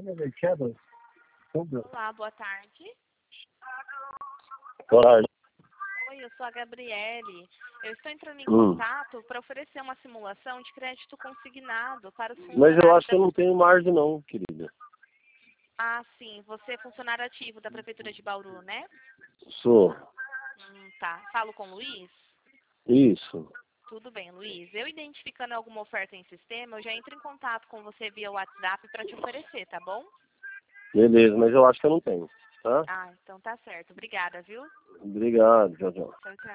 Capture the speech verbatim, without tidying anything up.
Olá, boa tarde. Boa tarde. Oi, eu sou a Gabriele. Eu estou entrando em Hum. contato para oferecer uma simulação de crédito consignado para os Mas funcionários eu acho que da... eu não tenho margem não, querida. Ah, sim, você é funcionário ativo da Prefeitura de Bauru, né? Sou. Hum, tá. Falo com o Luiz? Isso. Tudo bem, Luiz. Eu identificando alguma oferta em sistema, eu já entro em contato com você via WhatsApp para te oferecer, tá bom? Beleza, mas eu acho que eu não tenho, tá? Ah, então tá certo. Obrigada, viu? Obrigado, tchau, tchau. Tchau, tchau.